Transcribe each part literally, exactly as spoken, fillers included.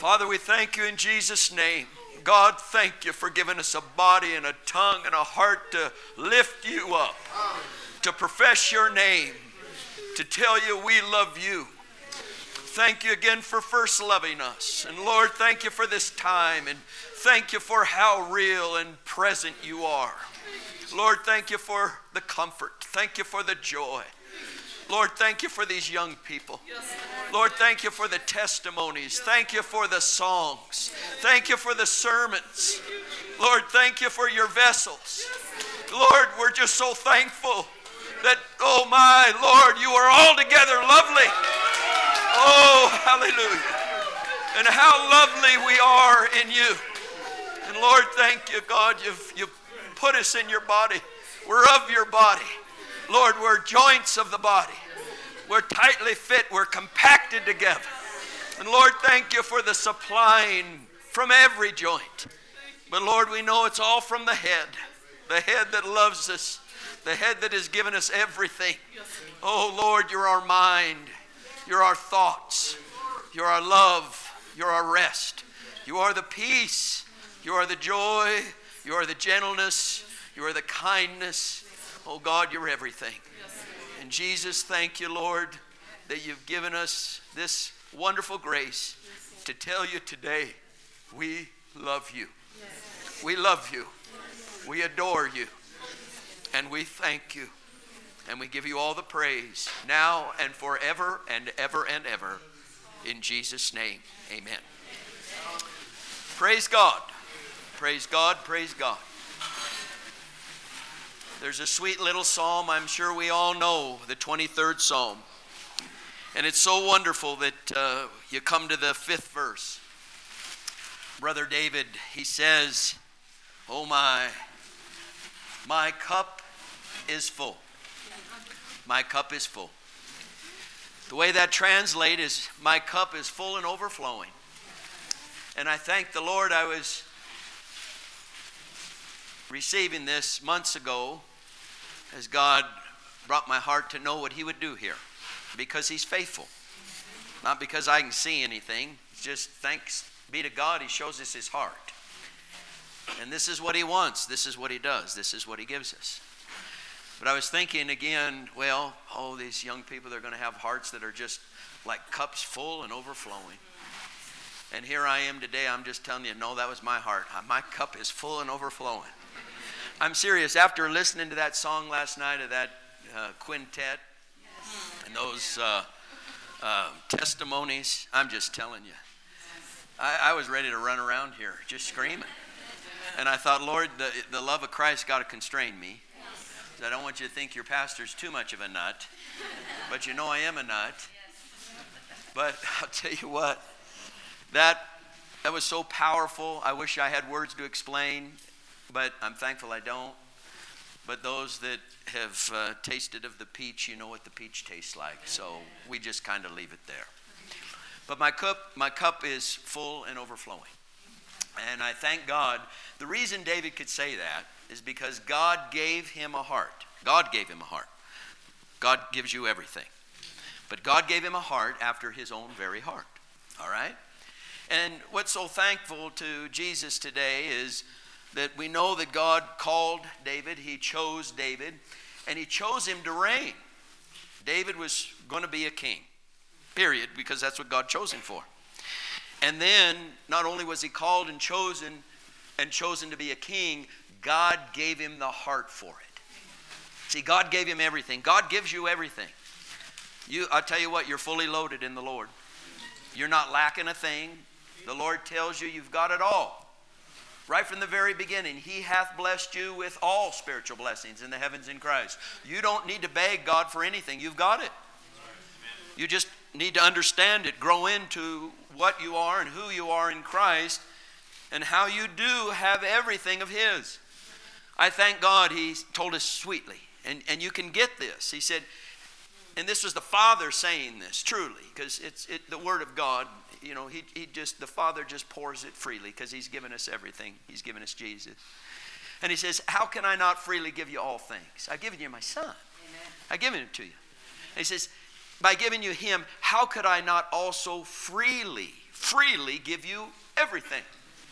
Father, we thank you in Jesus' name. God, thank you for giving us a body and a tongue and a heart to lift you up, to profess your name, to tell you we love you. Thank you again for first loving us. And Lord, thank you for this time, and thank you for how real and present you are. Lord, thank you for the comfort. Thank you for the joy. Lord, thank you for these young people. Lord, thank you for the testimonies. Thank you for the songs. Thank you for the sermons. Lord, thank you for your vessels. Lord, we're just so thankful that, oh my Lord, you are altogether lovely. Oh, hallelujah. And how lovely we are in you. And Lord, thank you, God, you've, you've put us in your body. We're of your body. Lord, we're joints of the body. We're tightly fit. We're compacted together. And Lord, thank you for the supplying from every joint. But Lord, we know it's all from the head. The head that loves us. The head that has given us everything. Oh Lord, you're our mind. You're our thoughts. You're our love. You're our rest. You are the peace. You are the joy. You are the gentleness. You are the kindness. Oh God, you're everything. And Jesus, thank you, Lord, that you've given us this wonderful grace to tell you today, we love you. We love you. We adore you. And we thank you. And we give you all the praise now and forever and ever and ever. In Jesus' name, amen. Praise God. Praise God. Praise God. There's a sweet little psalm I'm sure we all know, the twenty-third Psalm. And it's so wonderful that uh, you come to the fifth verse. Brother David, he says, oh my, my cup is full. My cup is full. The way that translates is, my cup is full and overflowing. And I thank the Lord. I was receiving this months ago as God brought my heart to know what he would do here. Because he's faithful. Not because I can see anything. It's just thanks be to God, he shows us his heart. And this is what he wants. This is what he does. This is what he gives us. But I was thinking again, well, oh, these young people, they're going to have hearts that are just like cups full and overflowing. And here I am today, I'm just telling you, no, that was my heart. My cup is full and overflowing. I'm serious. After listening to that song last night of that uh, quintet and those uh, uh, testimonies, I'm just telling you, I, I was ready to run around here just screaming. And I thought, Lord, the, the love of Christ got to constrain me. I don't want you to think your pastor's too much of a nut, but you know I am a nut. But I'll tell you what, that that was so powerful. I wish I had words to explain, but I'm thankful I don't. But those that have uh, tasted of the peach, you know what the peach tastes like. So we just kind of leave it there. But my cup, my cup is full and overflowing. And I thank God. The reason David could say that is because God gave him a heart. God gave him a heart. God gives you everything. But God gave him a heart after his own very heart. All right? And what's so thankful to Jesus today is that we know that God called David. He chose David. And he chose him to reign. David was going to be a king. Period. Because that's what God chose him for. And then, not only was he called and chosen and chosen to be a king, God gave him the heart for it. See, God gave him everything. God gives you everything. You, I tell you what, you're fully loaded in the Lord. You're not lacking a thing. The Lord tells you you've got it all. Right from the very beginning, he hath blessed you with all spiritual blessings in the heavens in Christ. You don't need to beg God for anything. You've got it. You just need to understand it, grow into what you are and who you are in Christ, and how you do have everything of his. I thank God he told us sweetly, and, and you can get this. He said, and this was the Father saying this, truly, because it's it, the Word of God, you know, he, he just, the Father just pours it freely because he's given us everything. He's given us Jesus. And he says, how can I not freely give you all things? I've given you my Son. Amen. I've given him to you. And he says, by giving you him, how could I not also freely, freely give you everything.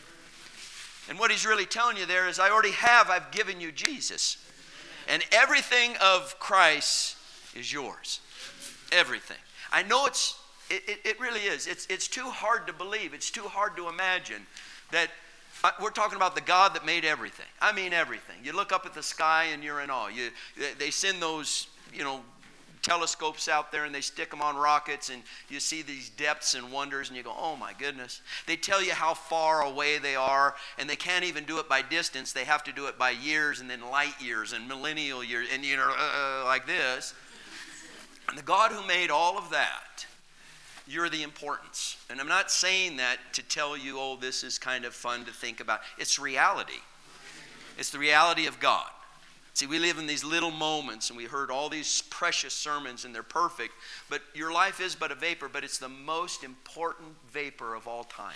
And what he's really telling you there is, I already have, I've given you Jesus. And everything of Christ is yours. Everything. I know it's, it, it, it really is. It's, it's too hard to believe. It's too hard to imagine that uh, we're talking about the God that made everything. I mean everything. You look up at the sky and you're in awe. You, they, they send those, you know, telescopes out there and they stick them on rockets and you see these depths and wonders and you go, oh my goodness. They tell you how far away they are, and they can't even do it by distance. They have to do it by years and then light years and millennial years and, you know, uh, like this. And the God who made all of that, you're the importance. And I'm not saying that to tell you, oh, this is kind of fun to think about. It's reality. It's the reality of God. See, we live in these little moments, and we heard all these precious sermons, and they're perfect, but your life is but a vapor, but it's the most important vapor of all time.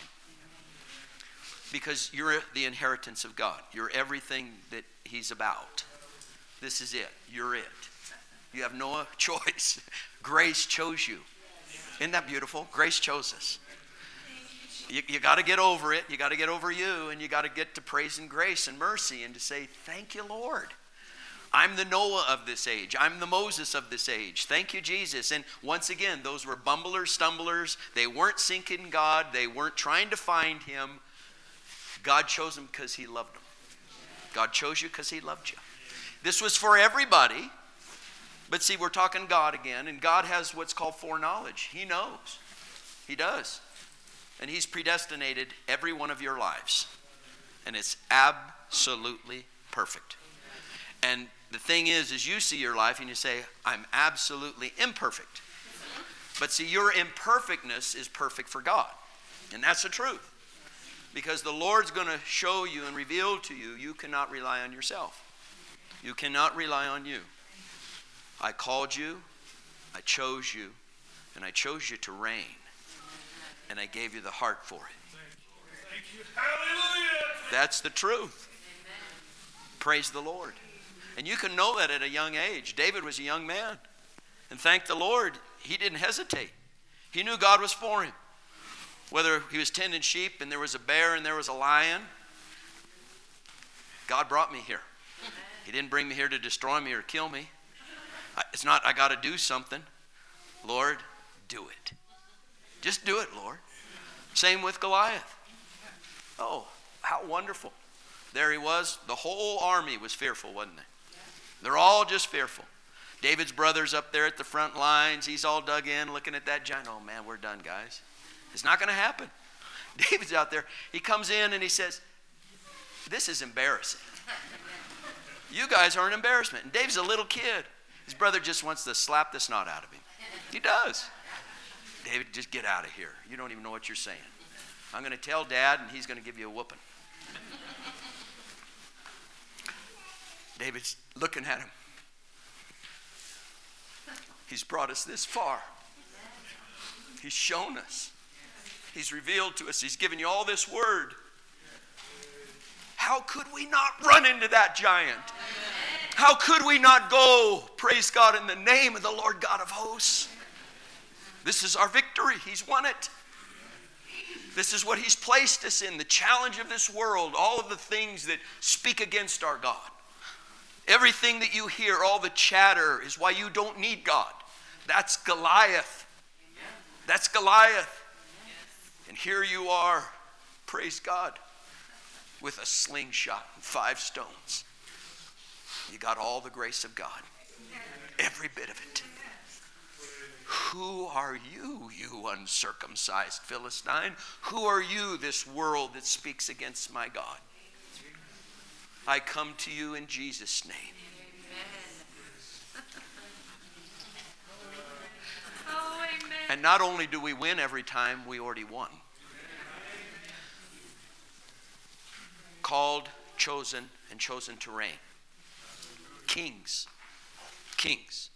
Because you're the inheritance of God. You're everything that he's about. This is it. You're it. You have no choice. Grace chose you. Isn't that beautiful? Grace chose us. You, you got to get over it. You got to get over you, and you got to get to praise and grace and mercy and to say, thank you, Lord. I'm the Noah of this age. I'm the Moses of this age. Thank you, Jesus. And once again, those were bumblers, stumblers. They weren't seeking God. They weren't trying to find him. God chose them because he loved them. God chose you because he loved you. This was for everybody. But see, we're talking God again. And God has what's called foreknowledge. He knows. He does. And he's predestinated every one of your lives. And it's absolutely perfect. And the thing is, is you see your life and you say, I'm absolutely imperfect. But see, your imperfectness is perfect for God. And that's the truth. Because the Lord's going to show you and reveal to you, you cannot rely on yourself. You cannot rely on you. I called you, I chose you, and I chose you to reign. And I gave you the heart for it. Thank you. Hallelujah. That's the truth. Praise the Lord. And you can know that at a young age. David was a young man. And thank the Lord, he didn't hesitate. He knew God was for him. Whether he was tending sheep and there was a bear and there was a lion, God brought me here. He didn't bring me here to destroy me or kill me. It's not, I got to do something. Lord, do it. Just do it, Lord. Same with Goliath. Oh, how wonderful. There he was. The whole army was fearful, wasn't they? They're all just fearful. David's brother's up there at the front lines. He's all dug in looking at that giant. Oh, man, we're done, guys. It's not going to happen. David's out there. He comes in and he says, this is embarrassing. You guys are an embarrassment. And David's a little kid. His brother just wants to slap the snot out of him. He does. David, just get out of here. You don't even know what you're saying. I'm going to tell Dad, and he's going to give you a whooping. David's looking at him. He's brought us this far. He's shown us. He's revealed to us. He's given you all this word. How could we not run into that giant? How could we not go, praise God, in the name of the Lord God of hosts? This is our victory. He's won it. This is what he's placed us in, the challenge of this world, all of the things that speak against our God. Everything that you hear, all the chatter, is why you don't need God. That's Goliath. That's Goliath. And here you are, praise God, with a slingshot and five stones. You got all the grace of God. Every bit of it. Who are you, you uncircumcised Philistine? Who are you, this world that speaks against my God? I come to you in Jesus' name. Oh, amen. And not only do we win every time, we already won. Called, chosen, and chosen to reign. Kings. Kings.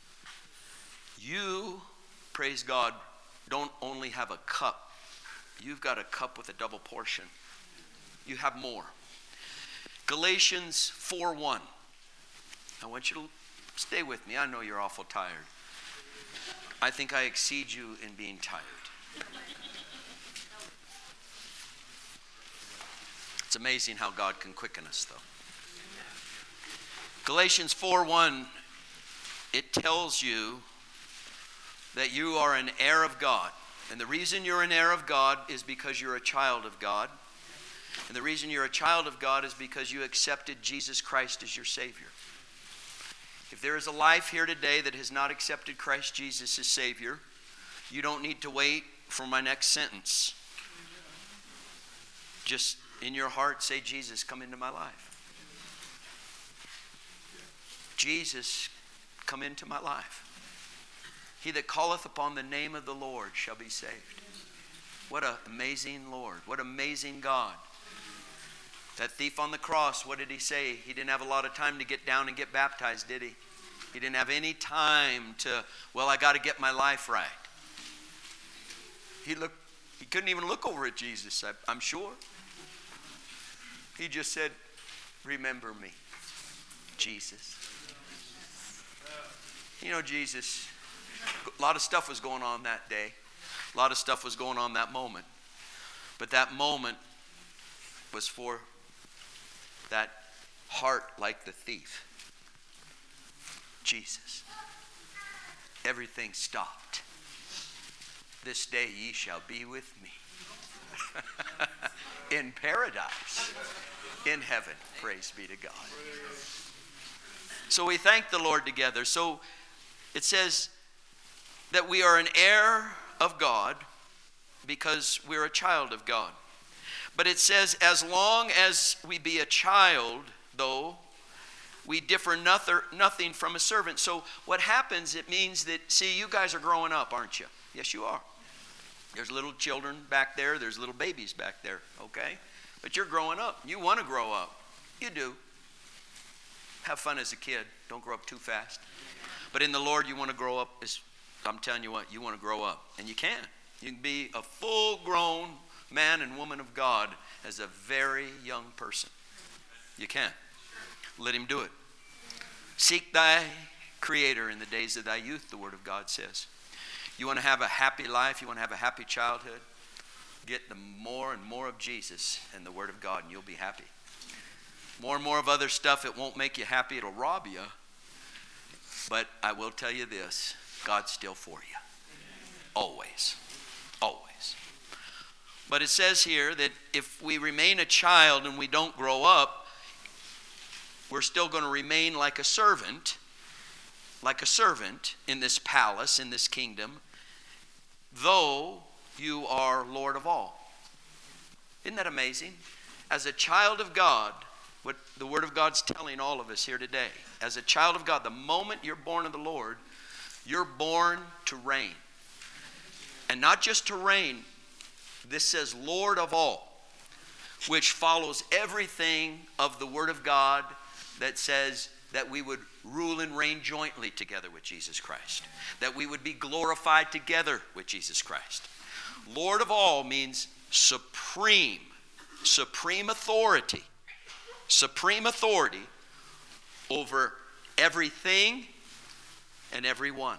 You, praise God, don't only have a cup. You've got a cup with a double portion. You have more. Galatians four one. I want you to stay with me. I know you're awful tired. I think I exceed you in being tired. It's amazing how God can quicken us, though. Galatians four one, it tells you that you are an heir of God. And the reason you're an heir of God is because you're a child of God. And the reason you're a child of God is because you accepted Jesus Christ as your Savior. If there is a life here today that has not accepted Christ Jesus as Savior, you don't need to wait for my next sentence. Just in your heart say, Jesus, come into my life. Jesus, come into my life. He that calleth upon the name of the Lord shall be saved. What an amazing Lord. What amazing God. That thief on the cross, what did he say? He didn't have a lot of time to get down and get baptized, did he? He didn't have any time to, well, I got to get my life right. He looked, he couldn't even look over at Jesus, I, I'm sure. He just said, remember me, Jesus. You know, Jesus, a lot of stuff was going on that day. A lot of stuff was going on that moment. But that moment was for that heart like the thief. Jesus. Everything stopped. This day ye shall be with me. In paradise. In heaven. Praise be to God. So we thank the Lord together. So it says that we are an heir of God because we're a child of God. But it says as long as we be a child, though, we differ nothing from a servant. So what happens, it means that, see, you guys are growing up, aren't you? Yes, you are. There's little children back there. There's little babies back there, okay? But you're growing up. You want to grow up. You do. Have fun as a kid. Don't grow up too fast. But in the Lord, you want to grow up. As, I'm telling you what, you want to grow up. And you can. You can be a full-grown man and woman of God as a very young person. You can. Let him do it. Seek thy Creator in the days of thy youth, the Word of God says. You want to have a happy life, you want to have a happy childhood, get the more and more of Jesus and the Word of God, and you'll be happy. More and more of other stuff, it won't make you happy, it'll rob you. But I will tell you this, God's still for you. Always. Always. But it says here that if we remain a child and we don't grow up, we're still going to remain like a servant, like a servant in this palace, in this kingdom, though you are Lord of all. Isn't that amazing? As a child of God, what the Word of God's telling all of us here today, as a child of God, the moment you're born of the Lord, you're born to reign. And not just to reign, this says Lord of all, which follows everything of the Word of God that says that we would rule and reign jointly together with Jesus Christ. That we would be glorified together with Jesus Christ. Lord of all means supreme, supreme authority. Supreme authority over everything and everyone.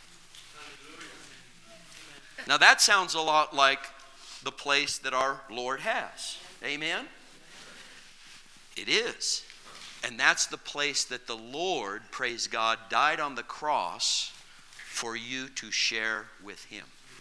Now that sounds a lot like the place that our Lord has. Amen? It is. And that's the place that the Lord, praise God, died on the cross for you to share with Him.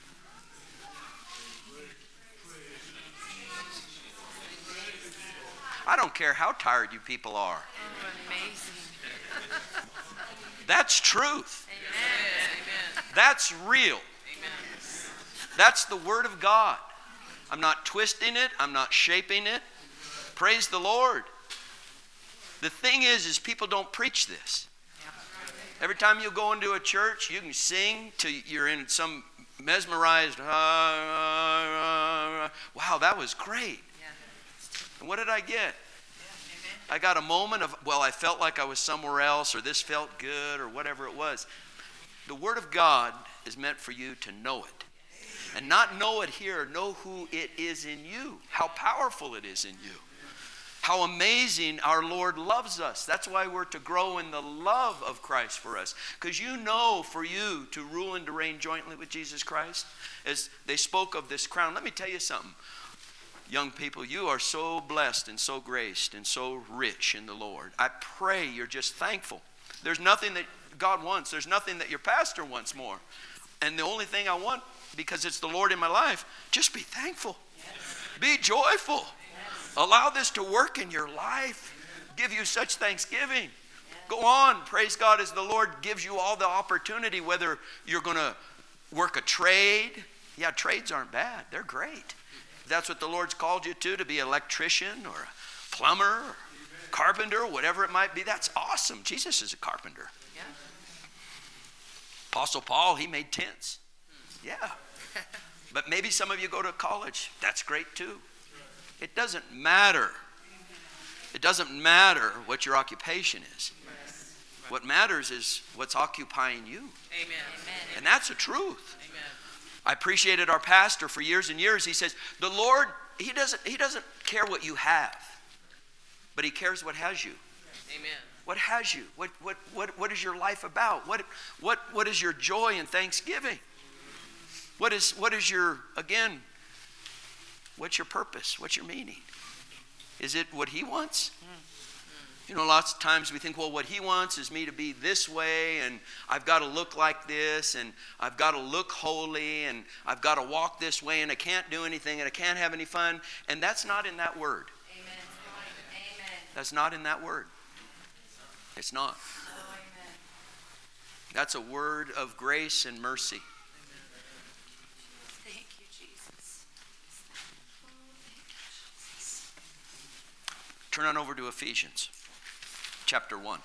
I don't care how tired you people are. Amazing. That's truth. Amen. That's real. Amen. That's the Word of God. I'm not twisting it. I'm not shaping it. Praise the Lord. The thing is, is people don't preach this. Every time you go into a church, you can sing till you're in some mesmerized, uh, uh, uh, wow, that was great. And what did I get? I got a moment of, well, I felt like I was somewhere else, or this felt good, or whatever it was. The Word of God is meant for you to know it. And not know it here, know who it is in you. How powerful it is in you. How amazing our Lord loves us. That's why we're to grow in the love of Christ for us. Because you know, for you to rule and to reign jointly with Jesus Christ, as they spoke of this crown, let me tell you something. young people, you are so blessed and so graced and so rich in the Lord. I pray you're just thankful. There's nothing that God wants. There's nothing that your pastor wants more. And the only thing I want, because it's the Lord in my life, just be thankful. Yes. Be joyful. Yes. Allow this to work in your life. Give you such thanksgiving. Yes. Go on. Praise God as the Lord gives you all the opportunity, whether you're going to work a trade. Yeah, trades aren't bad. They're great. If that's what the Lord's called you to, to be an electrician or a plumber or carpenter, whatever it might be, that's awesome. Jesus is a carpenter. Yeah. Apostle Paul, he made tents. Yeah. But maybe some of you go to college. That's great too. It doesn't matter. It doesn't matter what your occupation is. What matters is what's occupying you. Amen. And that's the truth. Amen. I appreciated our pastor for years and years. He says, the Lord, he doesn't, he doesn't care what you have, but he cares what has you. Amen. What has you? What, what, what, what is your life about? What, what, what is your joy and thanksgiving? What is, what is your, again, what's your purpose? What's your meaning? Is it what he wants? You know, lots of times we think, well, what he wants is me to be this way, and I've got to look like this, and I've got to look holy, and I've got to walk this way, and I can't do anything, and I can't have any fun. And that's not in that word. Amen. Amen. That's not in that word. It's not. Oh, amen. That's a word of grace and mercy. Thank you, Jesus. Oh, thank you, Jesus. Turn on over to Ephesians chapter one.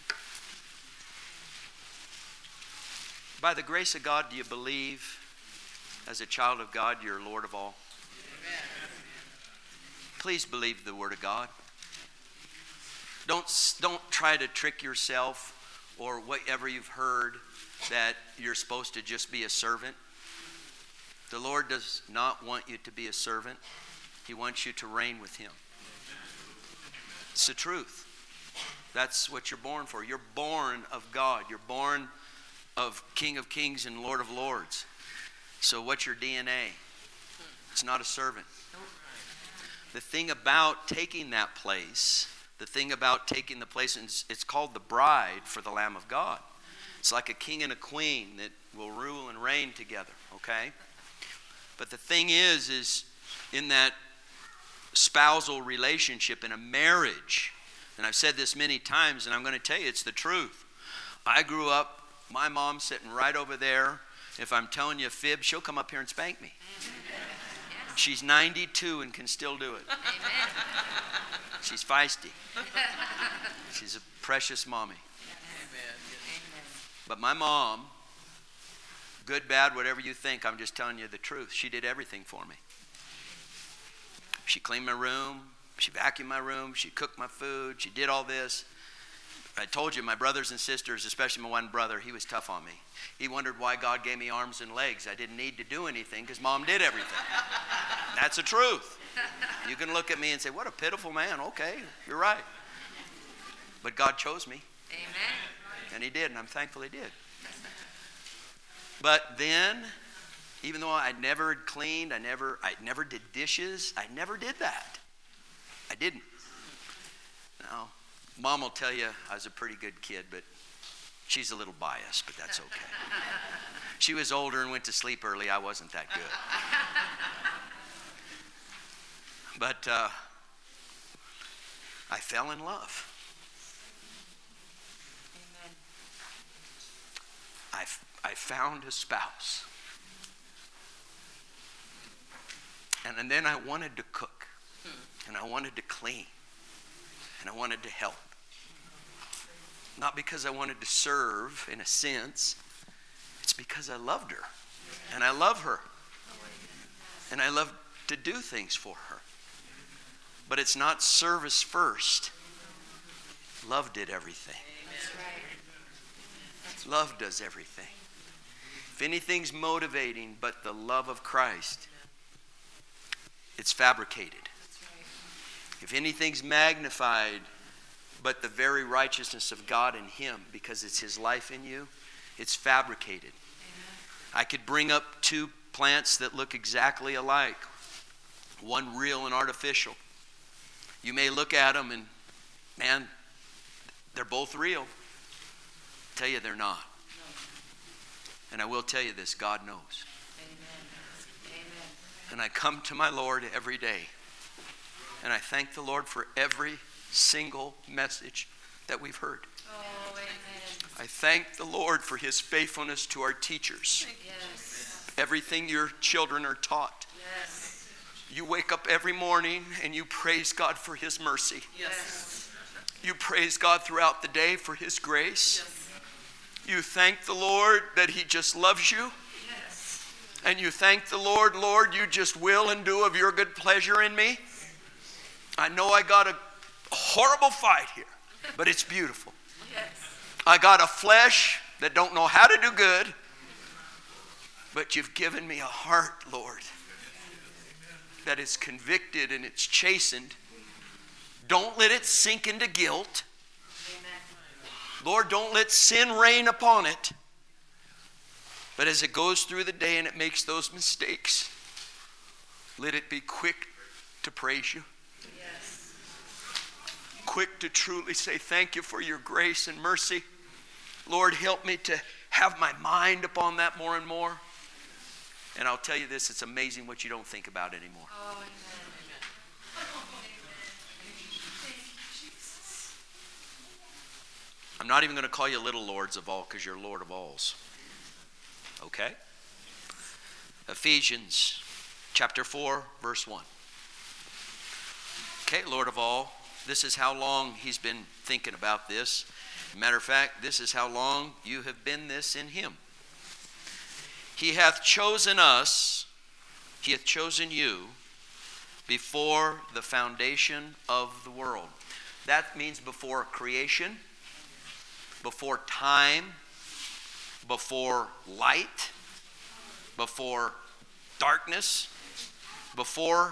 By the grace of God, do you believe as a child of God you're Lord of all? Amen. Please believe the word of God. Don't, don't try to trick yourself or whatever you've heard that you're supposed to just be a servant. The Lord does not want you to be a servant. He wants you to reign with him. It's the truth. That's what you're born for. You're born of God. You're born of King of Kings and Lord of Lords. So what's your D N A? It's not a servant. The thing about taking that place, the thing about taking the place, it's called the bride for the Lamb of God. It's like a king and a queen that will rule and reign together, okay? But the thing is, is in that spousal relationship, in a marriage, and I've said this many times, and I'm going to tell you it's the truth. I grew up, my mom sitting right over there. If I'm telling you a fib, she'll come up here and spank me. Yes. She's ninety-two and can still do it. Amen. She's feisty. She's a precious mommy. Amen. But my mom, good, bad, whatever you think, I'm just telling you the truth. She did everything for me. She cleaned my room. She vacuumed my room. She cooked my food. She did all this. I told you, my brothers and sisters, especially my one brother, he was tough on me. He wondered why God gave me arms and legs. I didn't need to do anything because Mom did everything. That's the truth. You can look at me and say, what a pitiful man. Okay, you're right. But God chose me. Amen. And he did, and I'm thankful he did. But then, even though I never cleaned, I never, I never did dishes, I never did that. I didn't. Now, Mom will tell you I was a pretty good kid, but she's a little biased, but that's okay. She was older and went to sleep early. I wasn't that good. But uh, I fell in love. Amen. I, I found a spouse. And, and then I wanted to cook. And I wanted to clean. And I wanted to help. Not because I wanted to serve in a sense. It's because I loved her. And I love her. And I love to do things for her. But it's not service first. Love did everything. That's right. Love does everything. If anything's motivating but the love of Christ, it's fabricated. If anything's magnified but the very righteousness of God in him, because it's his life in you, it's fabricated. Amen. I could bring up two plants that look exactly alike. one real and artificial. You may look at them and, man, they're both real. I tell you they're not. And I will tell you this, God knows. Amen. And I come to my Lord every day. And I thank the Lord for every single message that we've heard. Oh, amen. I thank the Lord for his faithfulness to our teachers. Yes. Everything your children are taught. Yes. You wake up every morning and you praise God for his mercy. Yes. You praise God throughout the day for his grace. Yes. You thank the Lord that he just loves you. Yes. And you thank the Lord, Lord, you just will and do of your good pleasure in me. I know I got a horrible fight here, but it's beautiful. Yes. I got a flesh that don't know how to do good, but you've given me a heart, Lord, that is convicted and it's chastened. Don't let it sink into guilt. Lord, don't let sin reign upon it. But as it goes through the day and it makes those mistakes, let it be quick to praise you. Yes. Quick to truly say thank you for your grace and mercy. Lord, help me to have my mind upon that more and more. And I'll tell you this, it's amazing what you don't think about anymore. Oh, amen. I'm not even going to call you little lords of all because you're Lord of alls. Okay? Ephesians chapter four, verse one. Okay, Lord of all, this is how long he's been thinking about this. Matter of fact, this is how long you have been this in him. He hath chosen us, he hath chosen you before the foundation of the world. That means before creation, before time, before light, before darkness, before,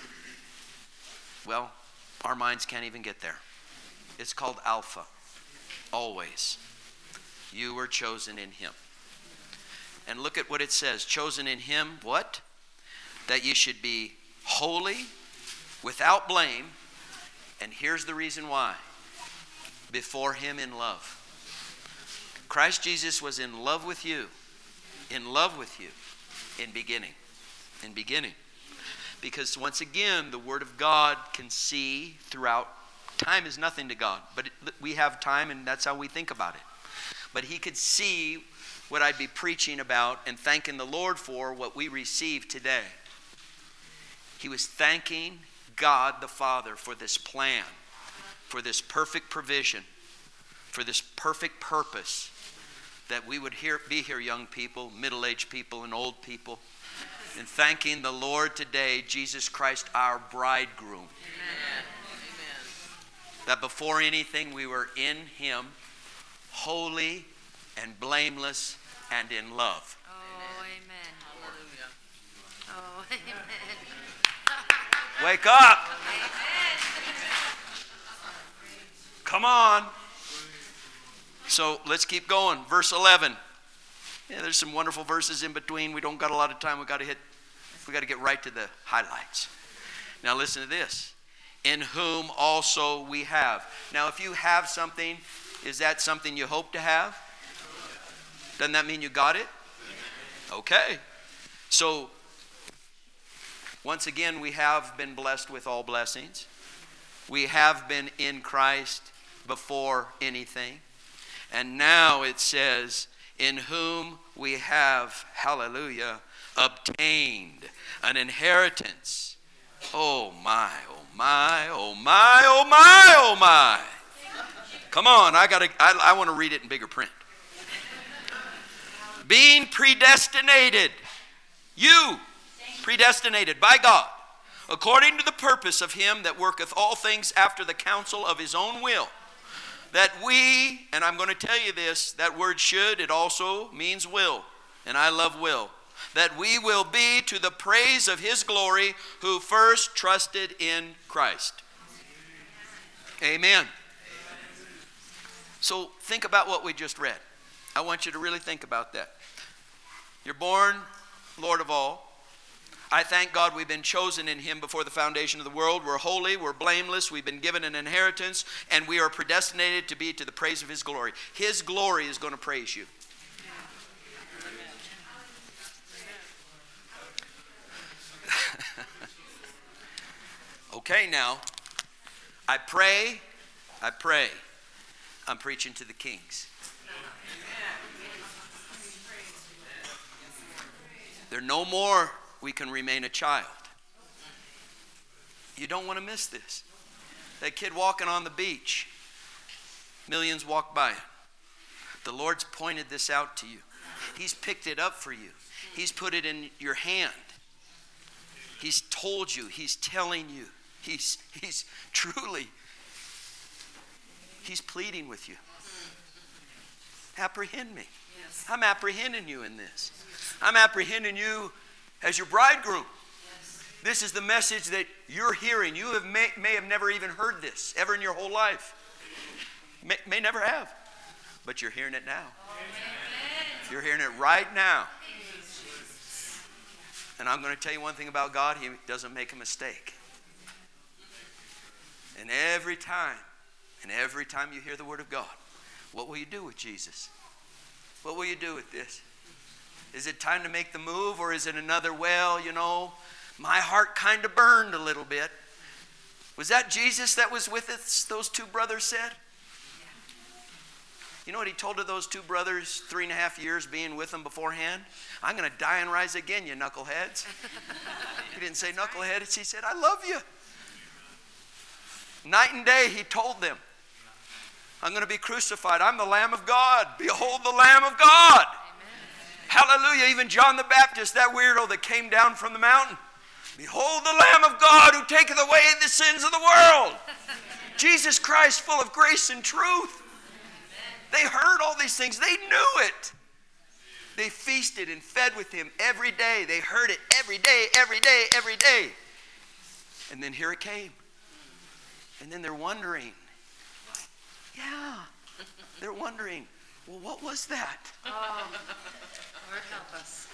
well, our minds can't even get there. It's called Alpha. Always. You were chosen in him. And look at what it says. Chosen in him, what? That you should be holy, without blame. And here's the reason why. Before him in love. Christ Jesus was in love with you. In love with you. In beginning. In beginning. Because once again, the Word of God can see throughout. Time is nothing to God. But it, we have time and that's how we think about it. But he could see what I'd be preaching about and thanking the Lord for what we received today. He was thanking God the Father for this plan, for this perfect provision, for this perfect purpose that we would hear, be here, young people, middle-aged people, and old people, and thanking the Lord today, Jesus Christ, our bridegroom. Amen. That before anything we were in him, holy and blameless and in love. Oh, amen. Hallelujah. Oh, amen. Wake up! Come on. So let's keep going. Verse eleven. Yeah, there's some wonderful verses in between. We don't got a lot of time. We got to hit. We got to get right to the highlights. Now listen to this. In whom also we have. Now, if you have something, is that something you hope to have? Doesn't that mean you got it? Okay. So, once again, we have been blessed with all blessings. We have been in Christ before anything. And now it says, in whom we have, hallelujah, obtained an inheritance. Oh my, oh my, oh my, oh my, oh my. Come on, I gotta I, I want to read it in bigger print. Being predestinated, you predestinated by God, according to the purpose of him that worketh all things after the counsel of his own will, that we, and I'm going to tell you this, that word should, it also means will, and I love will, that we will be to the praise of his glory who first trusted in Christ. Amen. So think about what we just read. I want you to really think about that. You're born Lord of all. I thank God we've been chosen in him before the foundation of the world. We're holy, we're blameless, we've been given an inheritance, and we are predestinated to be to the praise of his glory. His glory is going to praise you. Okay, now, I pray, I pray, I'm preaching to the kings. There no more we can remain a child. You don't want to miss this. That kid walking on the beach, millions walk by it. The Lord's pointed this out to you. He's picked it up for you. He's put it in your hand. He's told you. He's telling you. He's, he's truly, he's pleading with you. Apprehend me. Yes. I'm apprehending you in this. I'm apprehending you as your bridegroom. Yes. This is the message that you're hearing. You have may, may have never even heard this ever in your whole life. May, may never have. But you're hearing it now. Amen. You're hearing it right now. And I'm going to tell you one thing about God. He doesn't make a mistake. And every time, and every time you hear the word of God, what will you do with Jesus? What will you do with this? Is it time to make the move, or is it another, well, you know, my heart kind of burned a little bit? Was that Jesus that was with us, those two brothers said? You know what he told to those two brothers three and a half years being with them beforehand? I'm going to die and rise again, you knuckleheads. He didn't say knuckleheads. He said, I love you. Night and day he told them, I'm going to be crucified. I'm the Lamb of God. Behold the Lamb of God. Amen. Hallelujah. Even John the Baptist, that weirdo that came down from the mountain. Behold the Lamb of God who taketh away the sins of the world. Jesus Christ, full of grace and truth. They heard all these things. They knew it. They feasted and fed with him every day. They heard it every day, every day, every day. And then here it came. And then they're wondering. Yeah. They're wondering, well, what was that? Oh, Lord help us.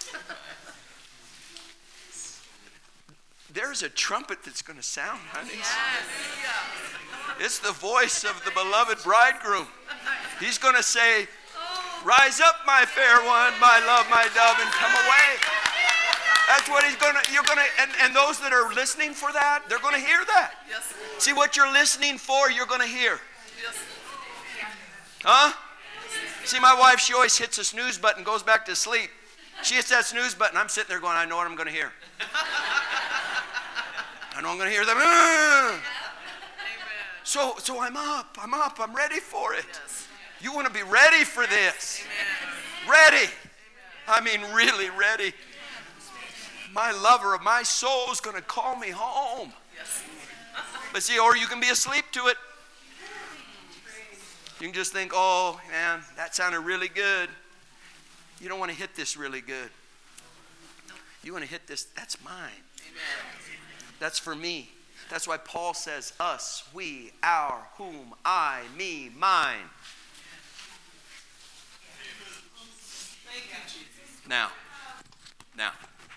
There's a trumpet that's going to sound, honey. Yes. It's the voice of the beloved bridegroom. He's going to say, rise up, my fair one, my love, my dove, and come away. That's what he's going to, you're going to, and, and those that are listening for that, they're going to hear that. Yes. See, what you're listening for, you're going to hear. Yes. Huh? See, my wife, she always hits a snooze button, goes back to sleep. She hits that snooze button. I'm sitting there going, I know what I'm going to hear. I know I'm going to hear them. Amen. So, so I'm up. I'm up. I'm ready for it. Yes. You want to be ready for this. Amen. Ready. I mean, really ready. My lover of my soul is going to call me home. Yes. But see, or you can be asleep to it. You can just think, oh, man, that sounded really good. You don't want to hit this really good. You want to hit this, that's mine. Amen. That's for me. That's why Paul says, us, we, our, whom, I, me, mine. Thank you, Jesus. Now, now,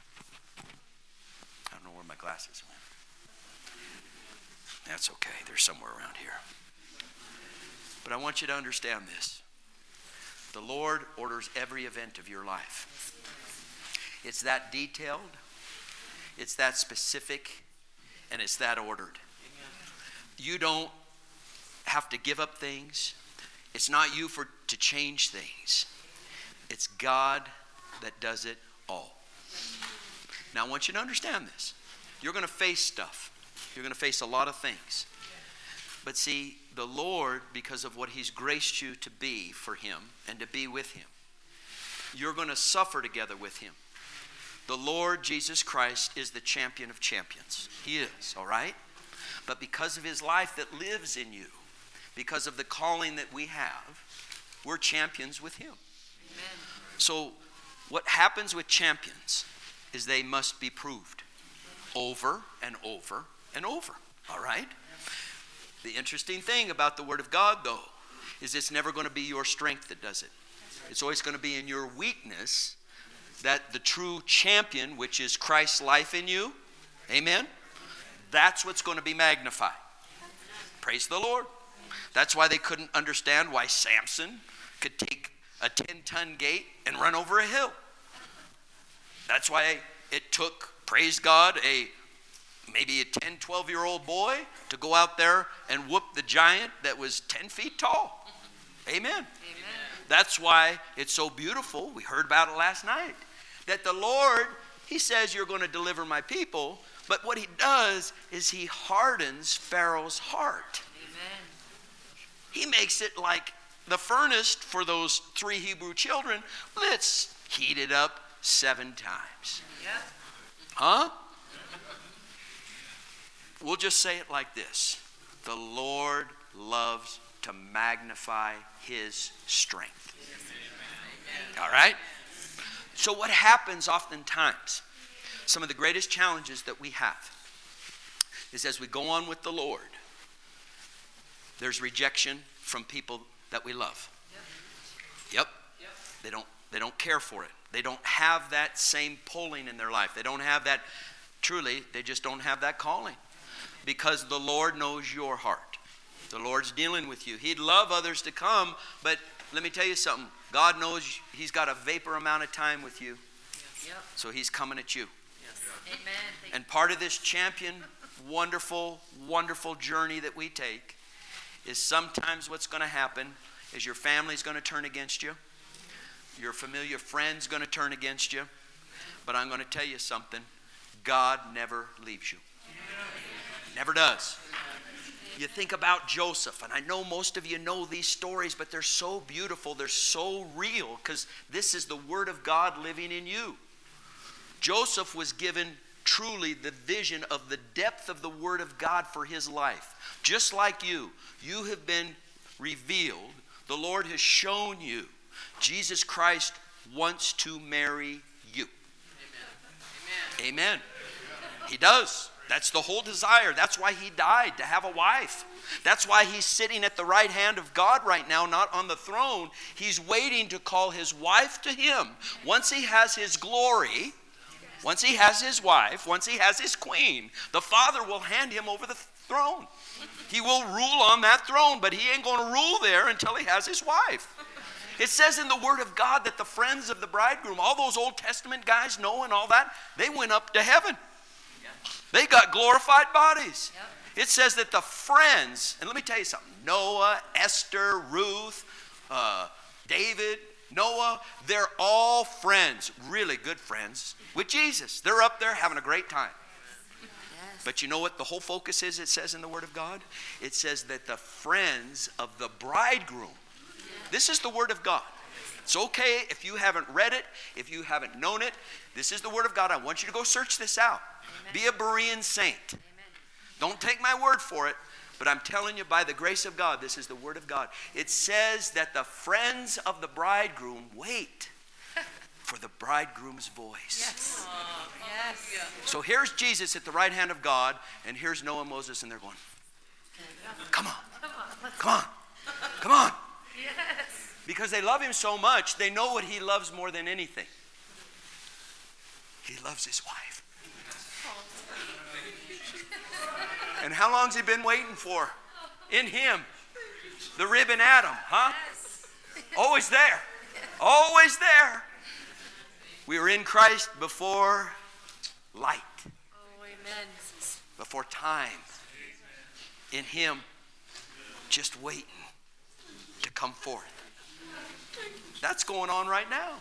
I don't know where my glasses went. That's okay. They're somewhere around here. But I want you to understand this. The Lord orders every event of your life. It's that detailed, it's that specific, and it's that ordered. You don't have to give up things. It's not you for to change things. It's God that does it all. Now I want you to understand this. You're going to face stuff. You're going to face a lot of things. But see, the Lord, because of what he's graced you to be for him and to be with him, you're going to suffer together with him. The Lord Jesus Christ is the champion of champions. He is, all right? But because of his life that lives in you, because of the calling that we have, we're champions with him. Amen. So what happens with champions is they must be proved over and over and over, all right? The interesting thing about the Word of God, though, is it's never going to be your strength that does it. It's always going to be in your weakness that the true champion, which is Christ's life in you, amen, that's what's going to be magnified. Praise the Lord. That's why they couldn't understand why Samson could take a ten-ton gate and run over a hill. That's why it took, praise God, a maybe a ten, twelve-year-old boy to go out there and whoop the giant that was ten feet tall. Amen. Amen. That's why it's so beautiful. We heard about it last night. That the Lord, he says, you're going to deliver my people. But what he does is he hardens Pharaoh's heart. Amen. He makes it like the furnace for those three Hebrew children. Let's heat it up seven times. Yeah. Huh? We'll just say it like this. The Lord loves to magnify his strength. All right? So what happens oftentimes, some of the greatest challenges that we have is as we go on with the Lord, there's rejection from people that we love. Yep. Yep. They don't they don't care for it. They don't have that same pulling in their life. They don't have that, truly, they just don't have that calling. Because the Lord knows your heart. The Lord's dealing with you. He'd love others to come, but let me tell you something. God knows he's got a vapor amount of time with you. Yep. So he's coming at you. Yes. Amen. Thank And part of this champion, wonderful, wonderful journey that we take is sometimes what's going to happen is your family's going to turn against you. Your familiar friend's going to turn against you. But I'm going to tell you something. God never leaves you. Never does. You think about Joseph, and I know most of you know these stories, but they're so beautiful, they're so real, because this is the Word of God living in you. Joseph was given truly the vision of the depth of the Word of God for his life. Just like you, you have been revealed. The Lord has shown you. Jesus Christ wants to marry you. Amen. Amen. Amen. He does. That's the whole desire. That's why he died, to have a wife. That's why he's sitting at the right hand of God right now, not on the throne. He's waiting to call his wife to him. Once he has his glory, once he has his wife, once he has his queen, the Father will hand him over the throne. He will rule on that throne, but he ain't going to rule there until he has his wife. It says in the Word of God that the friends of the bridegroom, all those Old Testament guys, Noah and all that, they went up to heaven. They got glorified bodies. Yep. It says that the friends, and let me tell you something, Noah, Esther, Ruth, uh, David, Noah, they're all friends, really good friends with Jesus. They're up there having a great time. Yes. But you know what the whole focus is, it says in the Word of God? It says that the friends of the bridegroom, this is the Word of God. It's okay if you haven't read it, if you haven't known it. This is the Word of God. I want you to go search this out. Amen. Be a Berean saint. Amen. Don't take my word for it, but I'm telling you by the grace of God, this is the Word of God. It says that the friends of the bridegroom wait for the bridegroom's voice. Yes. Oh, yes. So here's Jesus at the right hand of God, and here's Noah and Moses, and they're going, come on, come on, come on. Yes. Because they love him so much, they know what he loves more than anything. He loves his wife. And how long's he been waiting for? In him. The rib in Adam, huh? Always there. Always there. We were in Christ before light. Oh, amen. Before time. In him, just waiting to come forth. That's going on right now.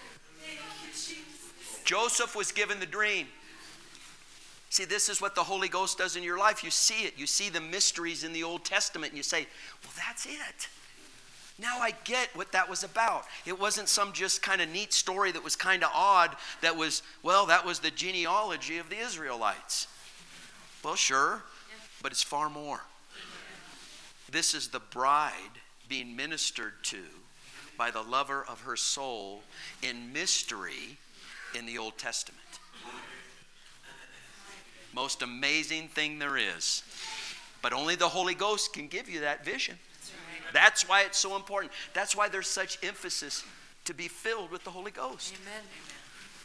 Joseph was given the dream. See, this is what the Holy Ghost does in your life. You see it. You see the mysteries in the Old Testament and you say, well, that's it. Now I get what that was about. It wasn't some just kind of neat story that was kind of odd that was, well, that was the genealogy of the Israelites. Well, sure, but it's far more. This is the bride being ministered to by the lover of her soul in mystery in the Old Testament. Most amazing thing there is. But only the Holy Ghost can give you that vision. That's why it's so important. That's why there's such emphasis to be filled with the Holy Ghost. Amen.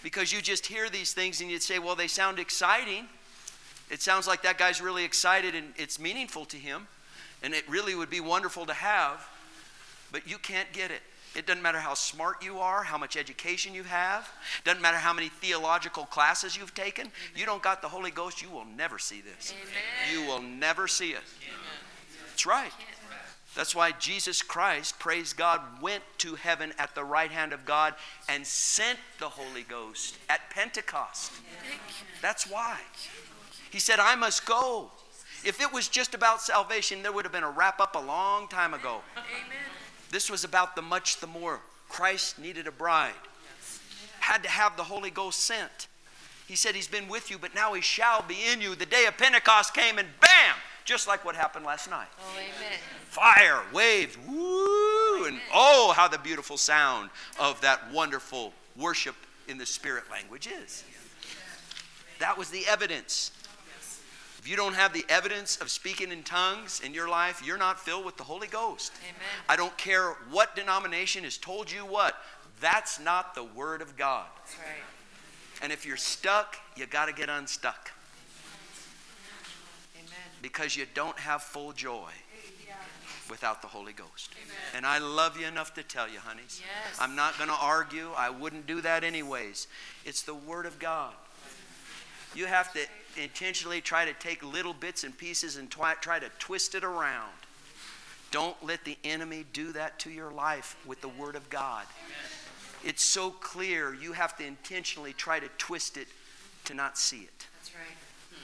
Because you just hear these things and you'd say, well, they sound exciting. It sounds like that guy's really excited and it's meaningful to him. And it really would be wonderful to have. But you can't get it. It doesn't matter how smart you are, how much education you have. It doesn't matter how many theological classes you've taken. You don't got the Holy Ghost, you will never see this. Amen. You will never see it. Amen. That's right. That's why Jesus Christ, praise God, went to heaven at the right hand of God and sent the Holy Ghost at Pentecost. That's why. He said, I must go. If it was just about salvation, there would have been a wrap up a long time ago. Amen. This was about the much the more. Christ needed a bride. Had to have the Holy Ghost sent. He said he's been with you, but now he shall be in you. The day of Pentecost came and bam! Just like what happened last night. Oh, amen. Fire, waves, woo! And oh, how the beautiful sound of that wonderful worship in the spirit language is. That was the evidence. If you don't have the evidence of speaking in tongues in your life, you're not filled with the Holy Ghost. Amen. I don't care what denomination has told you what. That's not the Word of God. That's right. And if you're stuck, you got to get unstuck. Amen. Because you don't have full joy without the Holy Ghost. Amen. And I love you enough to tell you, honeys. Yes. I'm not going to argue. I wouldn't do that anyways. It's the Word of God. You have to intentionally try to take little bits and pieces and twi- try to twist it around. Don't let the enemy do that to your life with the Word of God. It's so clear, you have to intentionally try to twist it to not see it. That's right.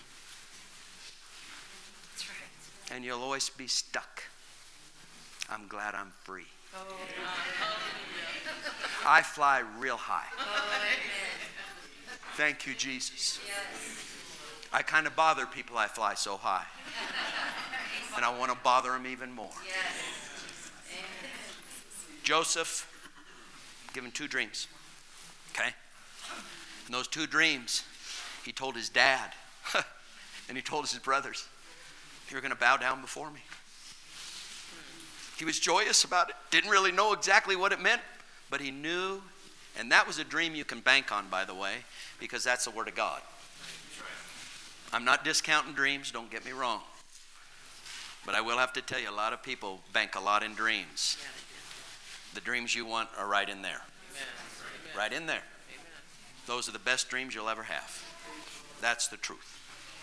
That's right. And you'll always be stuck. I'm glad I'm free. Oh, I fly real high. oh, amen. Thank you, Jesus. Yes. I kind of bother people I fly so high. And I want to bother them even more. Yes. Amen. Joseph, given two dreams. Okay? In those two dreams, he told his dad, and he told his brothers, you're going to bow down before me. He was joyous about it. Didn't really know exactly what it meant, but he knew. And that was a dream you can bank on, by the way, because that's the Word of God. I'm not discounting dreams, don't get me wrong. But I will have to tell you, a lot of people bank a lot in dreams. The dreams you want are right in there. Amen. Right in there. Amen. Those are the best dreams you'll ever have. That's the truth.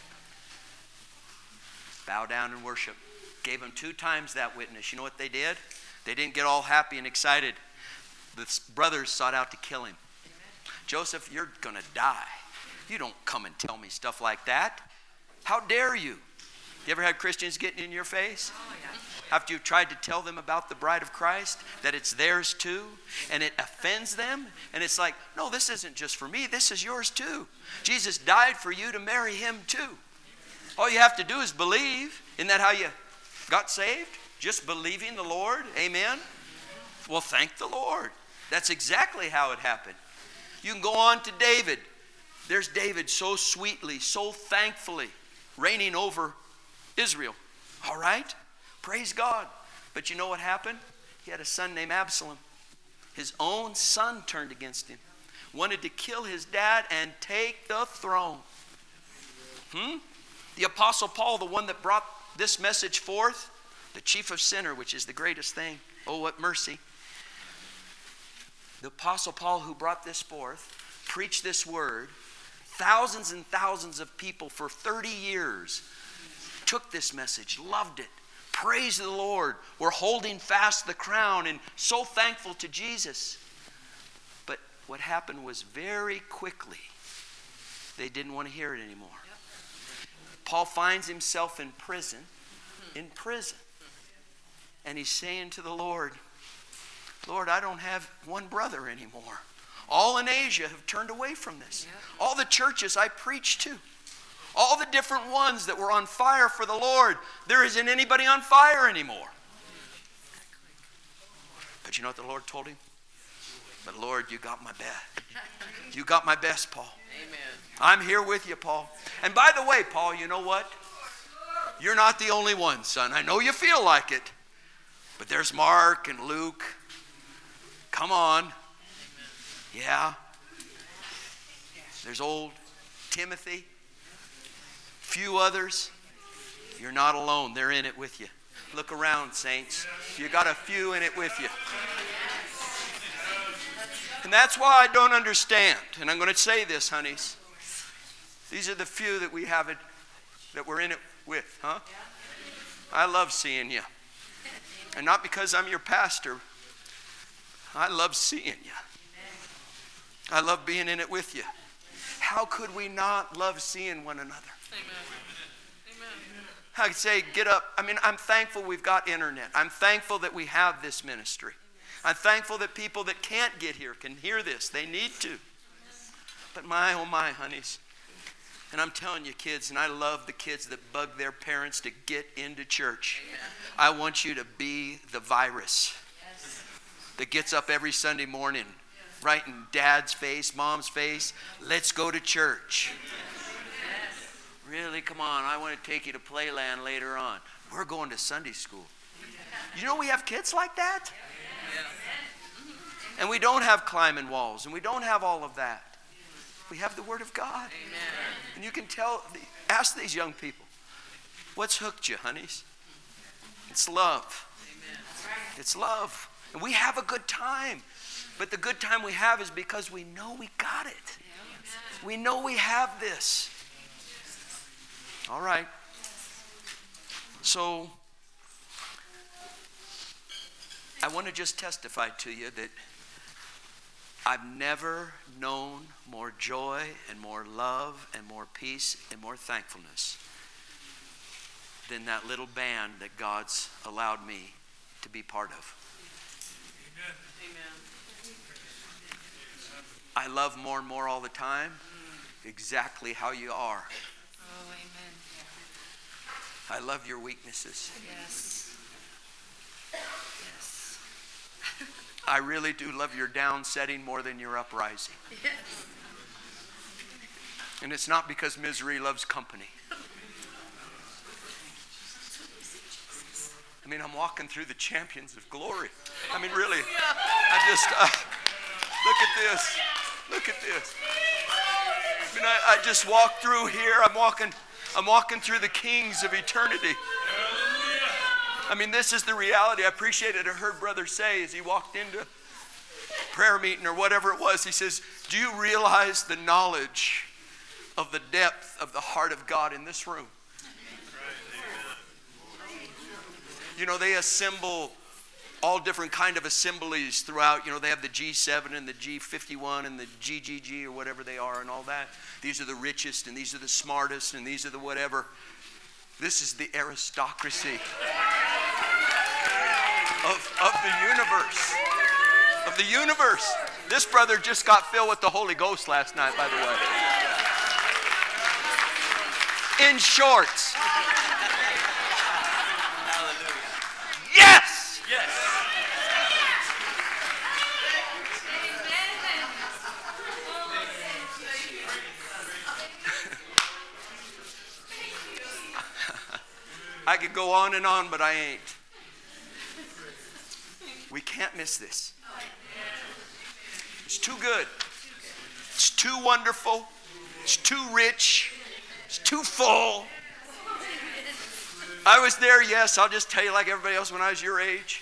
Bow down and worship. Gave them two times that witness. You know what they did? They didn't get all happy and excited. The brothers sought out to kill him. Amen. Joseph, you're going to die. You don't come and tell me stuff like that. How dare you? You ever had Christians getting in your face? Oh, yeah. After you've tried to tell them about the bride of Christ, that it's theirs too, and it offends them, and it's like, no, this isn't just for me, this is yours too. Jesus died for you to marry him too. All you have to do is believe. Isn't that how you got saved? Just believing the Lord? Amen? Well, thank the Lord. That's exactly how it happened. You can go on to David. There's David so sweetly, so thankfully reigning over Israel. All right? Praise God. But you know what happened? He had a son named Absalom. His own son turned against him. Wanted to kill his dad and take the throne. Hmm? The Apostle Paul, the one that brought this message forth, the chief of sinner, which is the greatest thing. Oh, what mercy. The Apostle Paul who brought this forth, preached this word. Thousands and thousands of people for thirty years took this message, loved it, praised the Lord, were holding fast the crown and so thankful to Jesus. But what happened was very quickly, they didn't want to hear it anymore. Paul finds himself in prison, in prison. And he's saying to the Lord, Lord, I don't have one brother anymore. All in Asia have turned away from this. All the churches I preached to, all the different ones that were on fire for the Lord, there isn't anybody on fire anymore. But you know what the Lord told him? But Lord, you got my best. You got my best, Paul. Amen. I'm here with you, Paul. And by the way, Paul, you know what? You're not the only one, son. I know you feel like it. But there's Mark and Luke. Come on. Yeah. There's old Timothy. Few others. You're not alone. They're in it with you. Look around, saints. You got a few in it with you. And that's why I don't understand. And I'm going to say this, honeys. These are the few that we have it, that we're in it with, huh? I love seeing you. And not because I'm your pastor. I love seeing you. I love being in it with you. How could we not love seeing one another? I say, get up. I mean, I'm thankful we've got internet. I'm thankful that we have this ministry. I'm thankful that people that can't get here can hear this. They need to. But my, oh my, honeys. And I'm telling you, kids, and I love the kids that bug their parents to get into church. I want you to be the virus that gets up every Sunday morning, right in dad's face, mom's face. Let's go to church. Really, come on, I want to take you to Playland later on. We're going to Sunday school. You know we have kids like that? And we don't have climbing walls, and we don't have all of that. We have the Word of God. And you can tell, ask these young people, what's hooked you, honeys? It's love. It's love. And we have a good time. But the good time we have is because we know we got it. We know we have this. All right. So, I want to just testify to you that I've never known more joy and more love and more peace and more thankfulness than that little band that God's allowed me to be part of. Amen. I love more and more all the time exactly how you are. Oh, amen. I love your weaknesses. Yes. Yes. I really do love your down setting more than your uprising. Yes. And it's not because misery loves company. I mean, I'm walking through the champions of glory. I mean, really, I just, uh, look at this. Look at this. I mean, I, I just walked through here. I'm walking, I'm walking through the kings of eternity. I mean, this is the reality. I appreciate it. I heard Brother say as he walked into prayer meeting or whatever it was, he says, do you realize the knowledge of the depth of the heart of God in this room? You know, they assemble all different kind of assemblies throughout. You know, they have the G seven and the G fifty-one and the G G G or whatever they are and all that. These are the richest and these are the smartest and these are the whatever. This is the aristocracy of, of the universe. Of the universe. This brother just got filled with the Holy Ghost last night, by the way. In shorts. Yes! Yes. I could go on and on, but I ain't. We can't miss this. It's too good. It's too wonderful. It's too rich. It's too full. I was there, yes, I'll just tell you like everybody else when I was your age.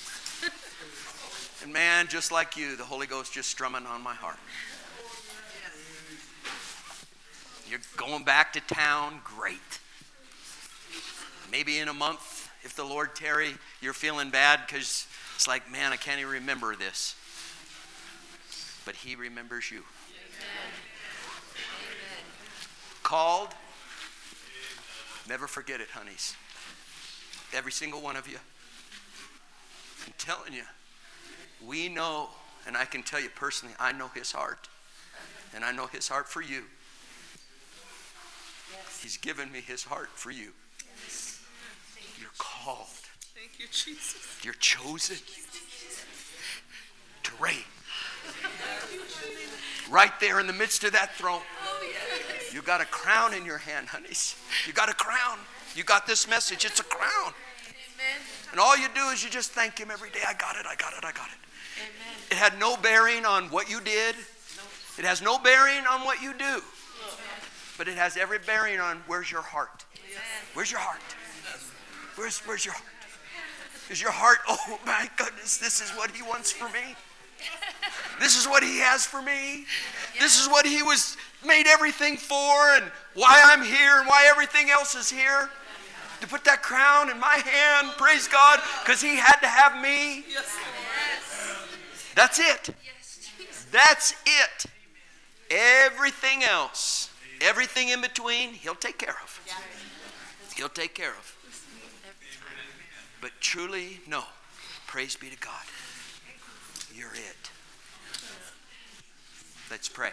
And man, just like you, the Holy Ghost just strumming on my heart. You're going back to town, great. Maybe in a month, if the Lord tarry, you're feeling bad because it's like, man, I can't even remember this. But He remembers you. Amen. Called, never forget it, honeys. Every single one of you. I'm telling you, we know, and I can tell you personally, I know His heart. And I know His heart for you. Yes. He's given me His heart for you. Yes. You're called. Thank you, Jesus. You're chosen to reign. Right there in the midst of that throne. Oh, yes. You got a crown in your hand, honeys. You got a crown. You got this message. It's a crown. Amen. And all you do is you just thank Him every day. I got it, I got it, I got it. Amen. It had no bearing on what you did. It has no bearing on what you do, but it has every bearing on where's your heart. Where's your heart? Where's, where's your heart? Is your heart, oh my goodness, this is what he wants for me. This is what he has for me. This is what he was made everything for, and why I'm here and why everything else is here. To put that crown in my hand, praise God, because he had to have me. That's it. That's it. Everything else, everything in between, he'll take care of. He'll take care of. But truly, no. Praise be to God. You're it. Let's pray.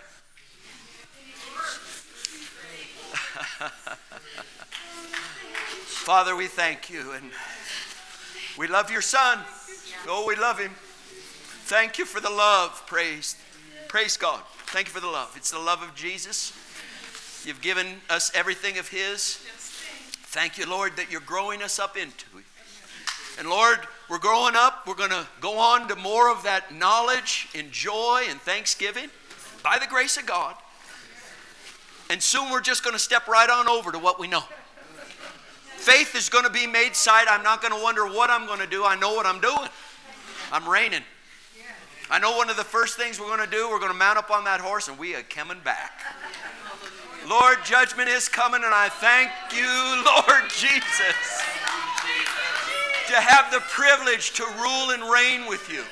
Father, we thank you, and we love your Son. Oh, we love him. Thank you for the love. Praise. Praise God. Thank you for the love. It's the love of Jesus. You've given us everything of his. Thank you, Lord, that you're growing us up into it. And Lord, we're growing up. We're going to go on to more of that knowledge and joy and thanksgiving by the grace of God. And soon we're just going to step right on over to what we know. Faith is going to be made sight. I'm not going to wonder what I'm going to do. I know what I'm doing. I'm reigning. I know one of the first things we're going to do, we're going to mount up on that horse and we are coming back. Lord, judgment is coming, and I thank you, Lord Jesus, to have the privilege to rule and reign with you.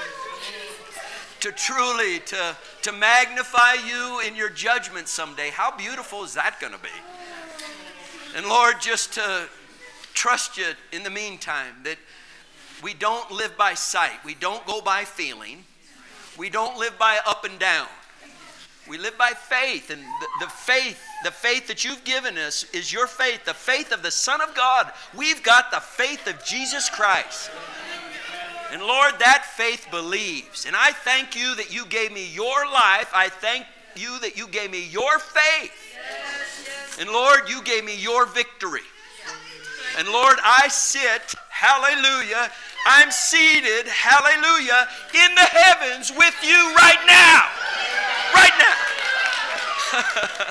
To truly, to, to magnify you in your judgment someday. How beautiful is that going to be? And Lord, just to trust you in the meantime, that we don't live by sight. We don't go by feeling. We don't live by up and down. We live by faith, and the, the faith, the faith that you've given us is your faith, the faith of the Son of God. We've got the faith of Jesus Christ. And Lord, that faith believes. And I thank you that you gave me your life. I thank you that you gave me your faith. And Lord, you gave me your victory. And Lord, I sit, hallelujah, I'm seated, hallelujah, in the heavens with you right now. Right now.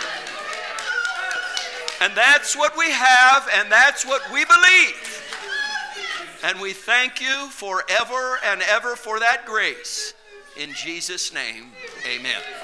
And that's what we have, and that's what we believe. And we thank you forever and ever for that grace. In Jesus' name, amen.